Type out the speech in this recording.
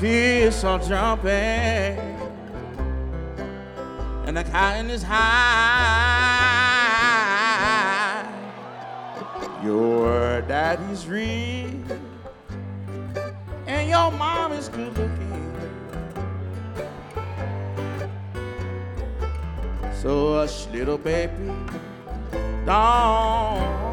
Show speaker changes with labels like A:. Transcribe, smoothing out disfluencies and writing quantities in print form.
A: fish are jumping, and the cotton is high. Your daddy's rich, and your mom is good looking. So hush, little baby, don't